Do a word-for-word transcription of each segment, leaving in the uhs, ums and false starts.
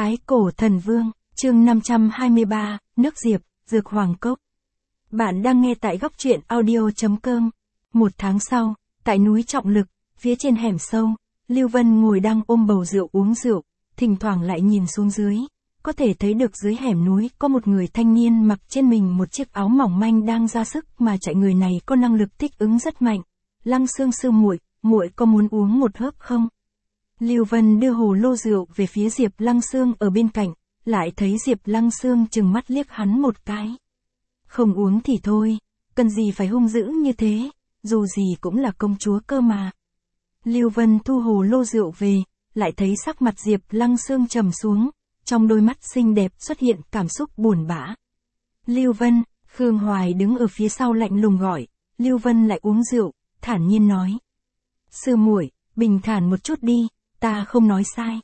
Thái Cổ Thần Vương, chương năm trăm hai mươi ba, Nước Diệp, Dược Hoàng Cốc. Bạn đang nghe tại góc truyện audio chấm com. Một tháng sau, tại núi Trọng Lực, phía trên hẻm sâu, Lưu Vân ngồi đang ôm bầu rượu uống rượu, thỉnh thoảng lại nhìn xuống dưới. Có thể thấy được dưới hẻm núi có một người thanh niên mặc trên mình một chiếc áo mỏng manh đang ra sức mà chạy. Người này có năng lực thích ứng rất mạnh. Lăng Xương sư muội, muội có muốn uống một hớp không? Lưu Vân đưa hồ lô rượu về phía Diệp Lăng Xương ở bên cạnh, lại thấy Diệp Lăng Xương trừng mắt liếc hắn một cái. Không uống thì thôi, cần gì phải hung dữ như thế, dù gì cũng là công chúa cơ mà. Lưu Vân thu hồ lô rượu về, lại thấy sắc mặt Diệp Lăng Xương trầm xuống, trong đôi mắt xinh đẹp xuất hiện cảm xúc buồn bã. Lưu Vân, Khương Hoài đứng ở phía sau lạnh lùng gọi, Lưu Vân lại uống rượu, thản nhiên nói. Sư muội, bình thản một chút đi, ta không nói sai.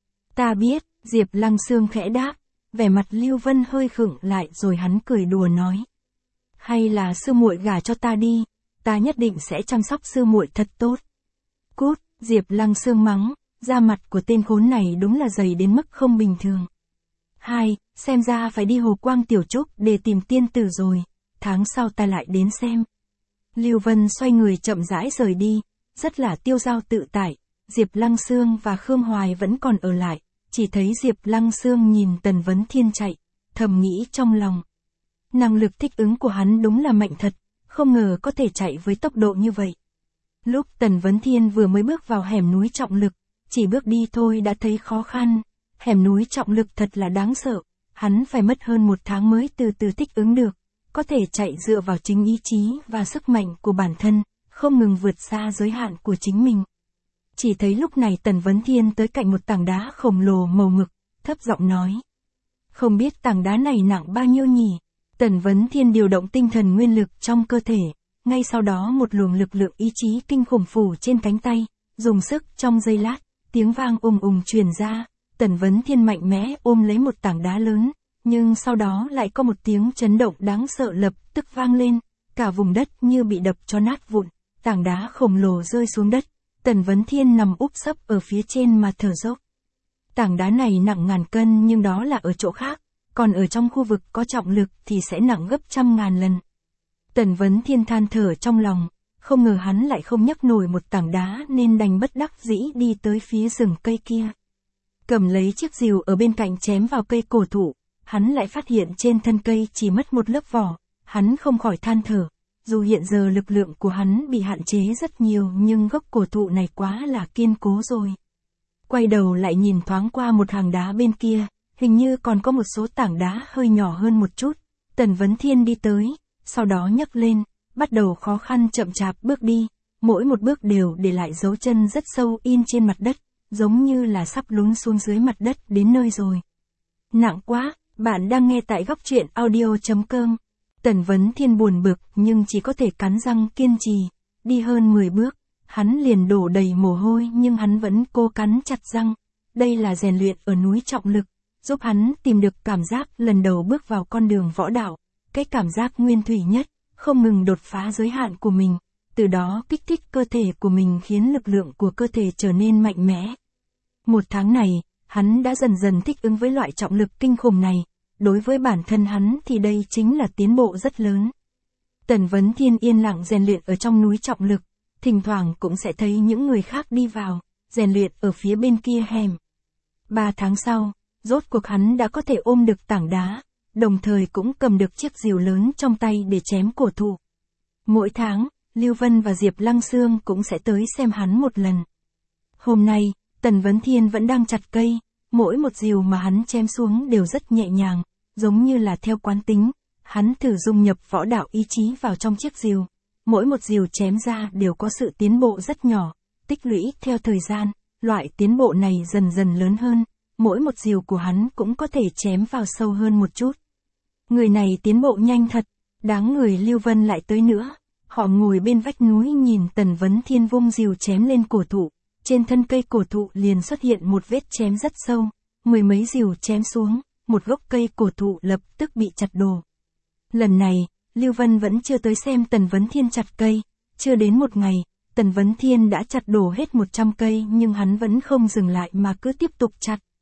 Ta biết, Diệp Lăng Xương khẽ đáp, vẻ mặt Lưu Vân hơi khựng lại rồi hắn cười đùa nói. Hay là sư muội gả cho ta đi, ta nhất định sẽ chăm sóc sư muội thật tốt. Cút, Diệp Lăng Xương mắng, da mặt của tên khốn này đúng là dày đến mức không bình thường. Hai, xem ra phải đi Hồ Quang Tiểu Trúc để tìm tiên tử rồi, tháng sau ta lại đến xem. Lưu Vân xoay người chậm rãi rời đi, rất là tiêu dao tự tại. Diệp Lăng Xương và Khương Hoài vẫn còn ở lại, chỉ thấy Diệp Lăng Xương nhìn Tần Vấn Thiên chạy, thầm nghĩ trong lòng. Năng lực thích ứng của hắn đúng là mạnh thật, không ngờ có thể chạy với tốc độ như vậy. Lúc Tần Vấn Thiên vừa mới bước vào hẻm núi Trọng Lực, chỉ bước đi thôi đã thấy khó khăn, hẻm núi Trọng Lực thật là đáng sợ, hắn phải mất hơn một tháng mới từ từ thích ứng được, có thể chạy dựa vào chính ý chí và sức mạnh của bản thân, không ngừng vượt xa giới hạn của chính mình. Chỉ thấy lúc này Tần Vấn Thiên tới cạnh một tảng đá khổng lồ màu mực, thấp giọng nói. Không biết tảng đá này nặng bao nhiêu nhỉ? Tần Vấn Thiên điều động tinh thần nguyên lực trong cơ thể, ngay sau đó một luồng lực lượng ý chí kinh khủng phủ trên cánh tay, dùng sức trong giây lát, tiếng vang ùng ùng truyền ra, Tần Vấn Thiên mạnh mẽ ôm lấy một tảng đá lớn, nhưng sau đó lại có một tiếng chấn động đáng sợ lập tức vang lên, cả vùng đất như bị đập cho nát vụn, tảng đá khổng lồ rơi xuống đất. Tần Vấn Thiên nằm úp sấp ở phía trên mà thở dốc. Tảng đá này nặng ngàn cân nhưng đó là ở chỗ khác, còn ở trong khu vực có trọng lực thì sẽ nặng gấp trăm ngàn lần. Tần Vấn Thiên than thở trong lòng, không ngờ hắn lại không nhấc nổi một tảng đá nên đành bất đắc dĩ đi tới phía rừng cây kia. Cầm lấy chiếc rìu ở bên cạnh chém vào cây cổ thụ, hắn lại phát hiện trên thân cây chỉ mất một lớp vỏ, hắn không khỏi than thở. Dù hiện giờ lực lượng của hắn bị hạn chế rất nhiều nhưng gốc cổ thụ này quá là kiên cố rồi. Quay đầu lại nhìn thoáng qua một hàng đá bên kia, hình như còn có một số tảng đá hơi nhỏ hơn một chút. Tần Vấn Thiên đi tới, sau đó nhấc lên, bắt đầu khó khăn chậm chạp bước đi, mỗi một bước đều để lại dấu chân rất sâu in trên mặt đất, giống như là sắp lún xuống dưới mặt đất đến nơi rồi. Nặng quá, bạn đang nghe tại góc truyện audio chấm com. Tần Vấn Thiên buồn bực nhưng chỉ có thể cắn răng kiên trì, đi hơn mười bước, hắn liền đổ đầy mồ hôi nhưng hắn vẫn cố cắn chặt răng. Đây là rèn luyện ở núi Trọng Lực, giúp hắn tìm được cảm giác lần đầu bước vào con đường võ đạo, cái cảm giác nguyên thủy nhất, không ngừng đột phá giới hạn của mình, từ đó kích thích cơ thể của mình khiến lực lượng của cơ thể trở nên mạnh mẽ. Một tháng này, hắn đã dần dần thích ứng với loại trọng lực kinh khủng này. Đối với bản thân hắn thì đây chính là tiến bộ rất lớn. Tần Vấn Thiên yên lặng rèn luyện ở trong núi Trọng Lực, thỉnh thoảng cũng sẽ thấy những người khác đi vào, rèn luyện ở phía bên kia hẻm. Ba tháng sau, rốt cuộc hắn đã có thể ôm được tảng đá, đồng thời cũng cầm được chiếc rìu lớn trong tay để chém cổ thụ. Mỗi tháng, Lưu Vân và Diệp Lăng Xương cũng sẽ tới xem hắn một lần. Hôm nay, Tần Vấn Thiên vẫn đang chặt cây, mỗi một rìu mà hắn chém xuống đều rất nhẹ nhàng. Giống như là theo quán tính, hắn thử dung nhập võ đạo ý chí vào trong chiếc rìu. Mỗi một rìu chém ra đều có sự tiến bộ rất nhỏ, tích lũy theo thời gian, loại tiến bộ này dần dần lớn hơn, mỗi một rìu của hắn cũng có thể chém vào sâu hơn một chút. Người này tiến bộ nhanh thật, đáng người Lưu Vân lại tới nữa. Họ ngồi bên vách núi nhìn Tần Vấn Thiên vung rìu chém lên cổ thụ, trên thân cây cổ thụ liền xuất hiện một vết chém rất sâu, mười mấy rìu chém xuống. Một gốc cây cổ thụ lập tức bị chặt đổ. Lần này, Lưu Vân vẫn chưa tới xem Tần Vấn Thiên chặt cây, chưa đến một ngày, Tần Vấn Thiên đã chặt đổ hết một trăm cây nhưng hắn vẫn không dừng lại mà cứ tiếp tục chặt.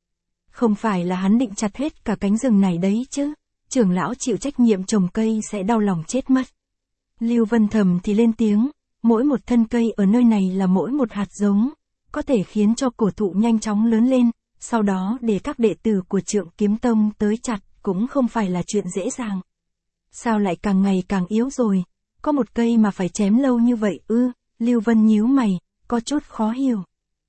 Không phải là hắn định chặt hết cả cánh rừng này đấy chứ. Trưởng lão chịu trách nhiệm trồng cây sẽ đau lòng chết mất. Lưu Vân thầm thì lên tiếng, mỗi một thân cây ở nơi này là mỗi một hạt giống, có thể khiến cho cổ thụ nhanh chóng lớn lên, sau đó để các đệ tử của Trượng Kiếm Tông tới chặt cũng không phải là chuyện dễ dàng. Sao lại càng ngày càng yếu rồi, có một cây mà phải chém lâu như vậy ư? Lưu Vân nhíu mày, có chút khó hiểu.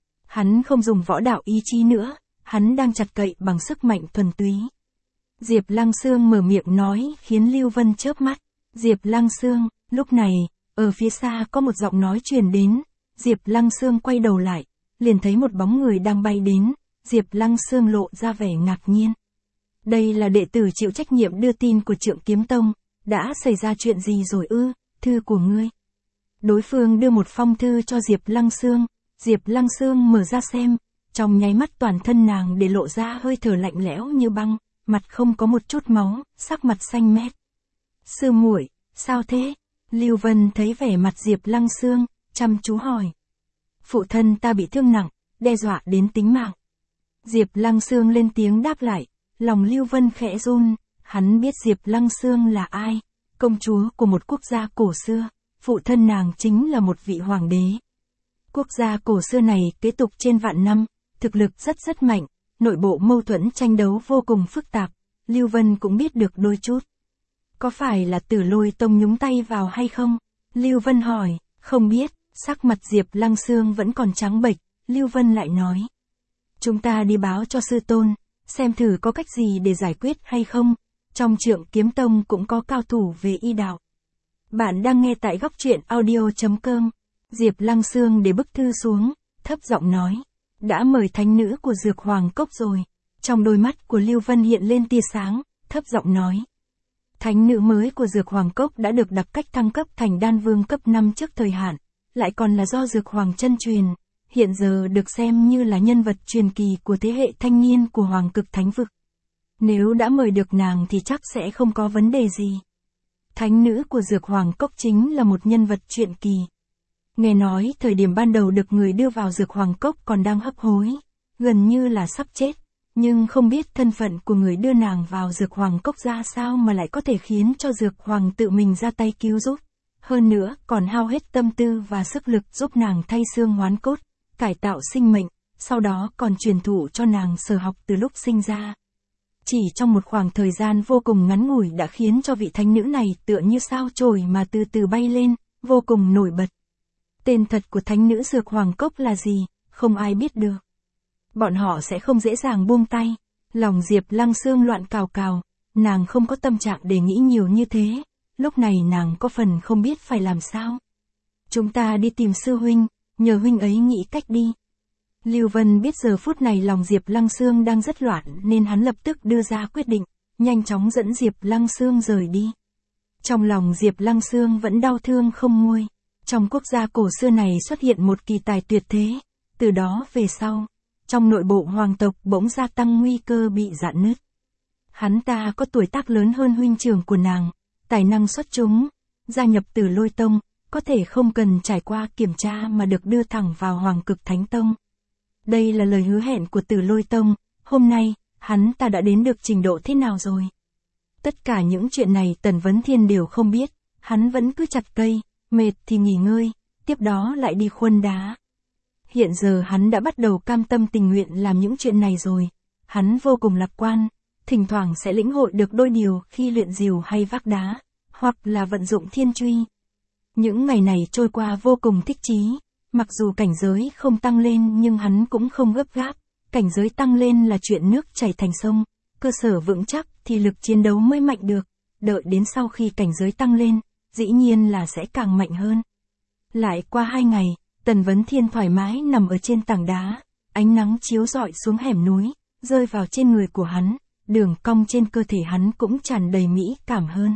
Hắn không dùng võ đạo ý chí nữa, hắn đang chặt cậy bằng sức mạnh thuần túy. Diệp Lăng Xương mở miệng nói khiến Lưu Vân chớp mắt. Diệp Lăng Xương, lúc này, ở phía xa có một giọng nói truyền đến. Diệp Lăng Xương quay đầu lại, liền thấy một bóng người đang bay đến. Diệp Lăng Xương lộ ra vẻ ngạc nhiên. Đây là đệ tử chịu trách nhiệm đưa tin của Trượng Kiếm Tông, đã xảy ra chuyện gì rồi ư? Thư của ngươi. Đối phương đưa một phong thư cho Diệp Lăng Xương. Diệp Lăng Xương mở ra xem, trong nháy mắt toàn thân nàng để lộ ra hơi thở lạnh lẽo như băng, mặt không có một chút máu, sắc mặt xanh mét. Sư muội, sao thế? Lưu Vân thấy vẻ mặt Diệp Lăng Xương, chăm chú hỏi. Phụ thân ta bị thương nặng, đe dọa đến tính mạng. Diệp Lăng Xương lên tiếng đáp lại, lòng Lưu Vân khẽ run, hắn biết Diệp Lăng Xương là ai, công chúa của một quốc gia cổ xưa, phụ thân nàng chính là một vị hoàng đế. Quốc gia cổ xưa này kế tục trên vạn năm, thực lực rất rất mạnh, nội bộ mâu thuẫn tranh đấu vô cùng phức tạp, Lưu Vân cũng biết được đôi chút. Có phải là Tử Lôi Tông nhúng tay vào hay không? Lưu Vân hỏi, không biết, sắc mặt Diệp Lăng Xương vẫn còn trắng bệch, Lưu Vân lại nói. Chúng ta đi báo cho sư tôn, xem thử có cách gì để giải quyết hay không, trong Trượng Kiếm Tông cũng có cao thủ về y đạo. Bạn đang nghe tại góc truyện audio chấm com. Diệp Lăng Xương để bức thư xuống, thấp giọng nói. Đã mời thánh nữ của Dược Hoàng Cốc rồi. Trong đôi mắt của Lưu Vân hiện lên tia sáng, thấp giọng nói. Thánh nữ mới của Dược Hoàng Cốc đã được đặc cách thăng cấp thành đan vương cấp năm trước thời hạn, lại còn là do Dược Hoàng chân truyền, hiện giờ được xem như là nhân vật truyền kỳ của thế hệ thanh niên của Hoàng Cực Thánh Vực. Nếu đã mời được nàng thì chắc sẽ không có vấn đề gì. Thánh nữ của Dược Hoàng Cốc chính là một nhân vật truyền kỳ. Nghe nói thời điểm ban đầu được người đưa vào Dược Hoàng Cốc còn đang hấp hối, gần như là sắp chết, nhưng không biết thân phận của người đưa nàng vào Dược Hoàng Cốc ra sao mà lại có thể khiến cho Dược Hoàng tự mình ra tay cứu giúp. Hơn nữa, còn hao hết tâm tư và sức lực giúp nàng thay xương hoán cốt, cải tạo sinh mệnh, sau đó còn truyền thụ cho nàng sở học từ lúc sinh ra. Chỉ trong một khoảng thời gian vô cùng ngắn ngủi đã khiến cho vị thánh nữ này tựa như sao chổi mà từ từ bay lên, vô cùng nổi bật. Tên thật của thánh nữ Dược Hoàng Cốc là gì, không ai biết được. Bọn họ sẽ không dễ dàng buông tay. Lòng Diệp Lăng Xương loạn cào cào, nàng không có tâm trạng để nghĩ nhiều như thế, lúc này nàng có phần không biết phải làm sao. Chúng ta đi tìm sư huynh, nhờ huynh ấy nghĩ cách đi. Lưu Vân biết giờ phút này lòng Diệp Lăng Xương đang rất loạn nên hắn lập tức đưa ra quyết định, nhanh chóng dẫn Diệp Lăng Xương rời đi. Trong lòng Diệp Lăng Xương vẫn đau thương không nguôi. Trong quốc gia cổ xưa này xuất hiện một kỳ tài tuyệt thế, từ đó về sau, trong nội bộ hoàng tộc bỗng gia tăng nguy cơ bị rạn nứt. Hắn ta có tuổi tác lớn hơn huynh trưởng của nàng, tài năng xuất chúng, gia nhập Tử Lôi Tông, có thể không cần trải qua kiểm tra mà được đưa thẳng vào Hoàng Cực Thánh Tông. Đây là lời hứa hẹn của Tử Lôi Tông, hôm nay, hắn ta đã đến được trình độ thế nào rồi? Tất cả những chuyện này Tần Vấn Thiên đều không biết, hắn vẫn cứ chặt cây, mệt thì nghỉ ngơi, tiếp đó lại đi khuân đá. Hiện giờ hắn đã bắt đầu cam tâm tình nguyện làm những chuyện này rồi, hắn vô cùng lạc quan, thỉnh thoảng sẽ lĩnh hội được đôi điều khi luyện diều hay vác đá, hoặc là vận dụng thiên truy. Những ngày này trôi qua vô cùng thích chí, mặc dù cảnh giới không tăng lên nhưng hắn cũng không gấp gáp, cảnh giới tăng lên là chuyện nước chảy thành sông, cơ sở vững chắc thì lực chiến đấu mới mạnh được, đợi đến sau khi cảnh giới tăng lên, dĩ nhiên là sẽ càng mạnh hơn. Lại qua hai ngày, Tần Vấn Thiên thoải mái nằm ở trên tảng đá, ánh nắng chiếu rọi xuống hẻm núi, rơi vào trên người của hắn, đường cong trên cơ thể hắn cũng tràn đầy mỹ cảm hơn.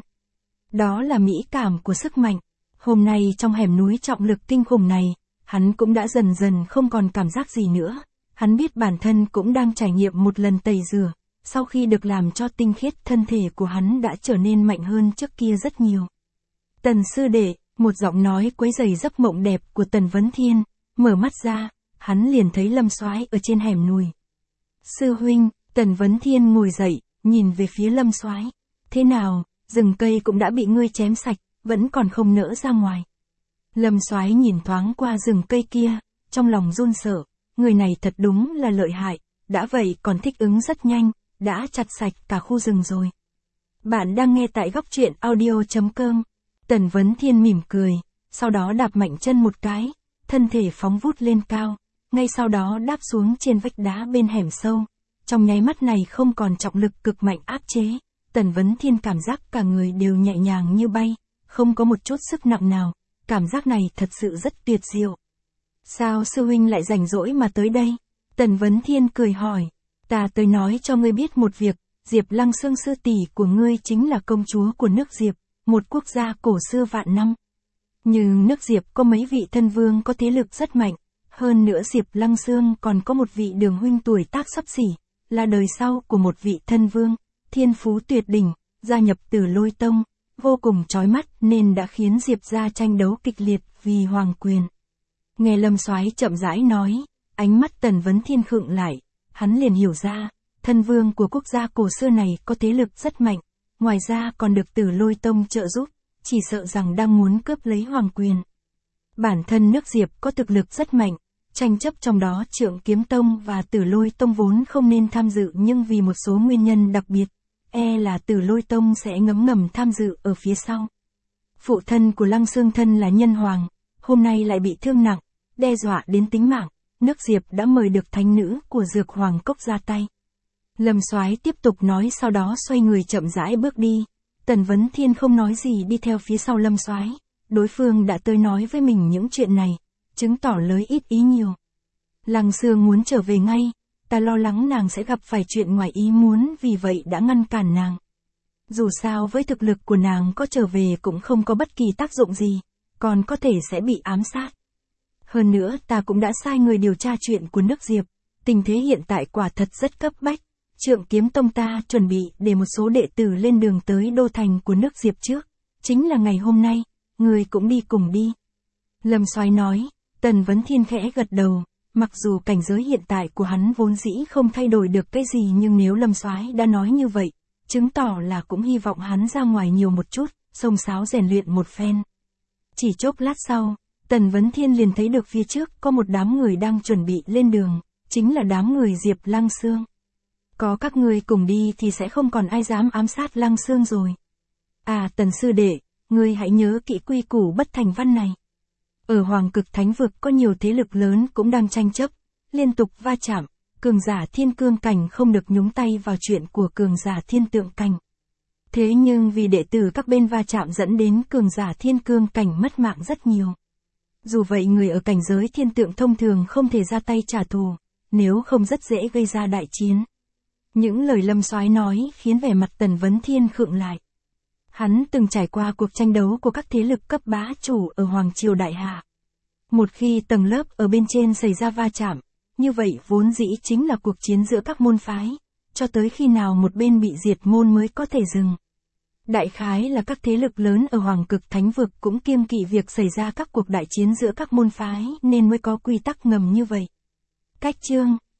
Đó là mỹ cảm của sức mạnh. Hôm nay trong hẻm núi trọng lực kinh khủng này, hắn cũng đã dần dần không còn cảm giác gì nữa. Hắn biết bản thân cũng đang trải nghiệm một lần tẩy rửa, sau khi được làm cho tinh khiết thân thể của hắn đã trở nên mạnh hơn trước kia rất nhiều. Tần sư đệ, một giọng nói quấy rầy giấc mộng đẹp của Tần Vấn Thiên, mở mắt ra, hắn liền thấy Lâm Soái ở trên hẻm núi. Sư huynh, Tần Vấn Thiên ngồi dậy, nhìn về phía Lâm Soái. Thế nào, rừng cây cũng đã bị ngươi chém sạch, vẫn còn không nỡ ra ngoài. Lâm Soái nhìn thoáng qua rừng cây kia, trong lòng run sợ, người này thật đúng là lợi hại, đã vậy còn thích ứng rất nhanh, đã chặt sạch cả khu rừng rồi. Bạn đang nghe tại góc truyện audio chấm com. Tần Vấn Thiên mỉm cười, sau đó đạp mạnh chân một cái, thân thể phóng vút lên cao, ngay sau đó đáp xuống trên vách đá bên hẻm sâu. Trong nháy mắt này không còn trọng lực cực mạnh áp chế, Tần Vấn Thiên cảm giác cả người đều nhẹ nhàng như bay, không có một chút sức nặng nào, cảm giác này thật sự rất tuyệt diệu. Sao sư huynh lại rảnh rỗi mà tới đây? Tần Vấn Thiên cười hỏi, ta tới nói cho ngươi biết một việc, Diệp Lăng Xương sư tỷ của ngươi chính là công chúa của nước Diệp, một quốc gia cổ xưa vạn năm. Nhưng nước Diệp có mấy vị thân vương có thế lực rất mạnh, hơn nữa Diệp Lăng Xương còn có một vị đường huynh tuổi tác xấp xỉ, là đời sau của một vị thân vương, thiên phú tuyệt đỉnh, gia nhập Tử Lôi Tông, vô cùng chói mắt nên đã khiến Diệp gia tranh đấu kịch liệt vì hoàng quyền. Nghe Lâm Soái chậm rãi nói, ánh mắt Tần Vấn Thiên khựng lại, hắn liền hiểu ra, thân vương của quốc gia cổ xưa này có thế lực rất mạnh, ngoài ra còn được Tử Lôi Tông trợ giúp, chỉ sợ rằng đang muốn cướp lấy hoàng quyền. Bản thân nước Diệp có thực lực rất mạnh, tranh chấp trong đó Trượng Kiếm Tông và Tử Lôi Tông vốn không nên tham dự, nhưng vì một số nguyên nhân đặc biệt, e là Tử Lôi Tông sẽ ngấm ngầm tham dự ở phía sau. Phụ thân của Lăng Xương thân là nhân hoàng, hôm nay lại bị thương nặng, đe dọa đến tính mạng, nước Diệp đã mời được thánh nữ của Dược Hoàng Cốc ra tay. Lâm Soái tiếp tục nói, sau đó xoay người chậm rãi bước đi. Tần Vấn Thiên không nói gì đi theo phía sau Lâm Soái, đối phương đã tới nói với mình những chuyện này, chứng tỏ lời ít ý nhiều. Lăng Xương muốn trở về ngay, ta lo lắng nàng sẽ gặp phải chuyện ngoài ý muốn, vì vậy đã ngăn cản nàng. Dù sao với thực lực của nàng có trở về cũng không có bất kỳ tác dụng gì, còn có thể sẽ bị ám sát. Hơn nữa ta cũng đã sai người điều tra chuyện của nước Diệp, tình thế hiện tại quả thật rất cấp bách. Trượng Kiếm Tông ta chuẩn bị để một số đệ tử lên đường tới đô thành của nước Diệp trước, chính là ngày hôm nay, người cũng đi cùng đi. Lâm Soái nói. Tần Vấn Thiên khẽ gật đầu, mặc dù cảnh giới hiện tại của hắn vốn dĩ không thay đổi được cái gì, nhưng nếu Lâm Soái đã nói như vậy, chứng tỏ là cũng hy vọng hắn ra ngoài nhiều một chút, xông xáo rèn luyện một phen. Chỉ chốc lát sau, Tần Vấn Thiên liền thấy được phía trước có một đám người đang chuẩn bị lên đường, chính là đám người Diệp Lăng Xương. Có các ngươi cùng đi thì sẽ không còn ai dám ám sát Lăng Xương rồi. À Tần sư đệ, ngươi hãy nhớ kỹ quy củ bất thành văn này. Ở Hoàng Cực Thánh Vực có nhiều thế lực lớn cũng đang tranh chấp, liên tục va chạm, cường giả thiên cương cảnh không được nhúng tay vào chuyện của cường giả thiên tượng cảnh. Thế nhưng vì đệ tử các bên va chạm dẫn đến cường giả thiên cương cảnh mất mạng rất nhiều. Dù vậy người ở cảnh giới thiên tượng thông thường không thể ra tay trả thù, nếu không rất dễ gây ra đại chiến. Những lời Lâm Soái nói khiến vẻ mặt Tần Vấn Thiên khựng lại. Hắn từng trải qua cuộc tranh đấu của các thế lực cấp bá chủ ở Hoàng Triều Đại Hạ. Một khi tầng lớp ở bên trên xảy ra va chạm, như vậy vốn dĩ chính là cuộc chiến giữa các môn phái, cho tới khi nào một bên bị diệt môn mới có thể dừng. Đại khái là các thế lực lớn ở Hoàng Cực Thánh Vực cũng kiêng kỵ việc xảy ra các cuộc đại chiến giữa các môn phái nên mới có quy tắc ngầm như vậy. Cách chương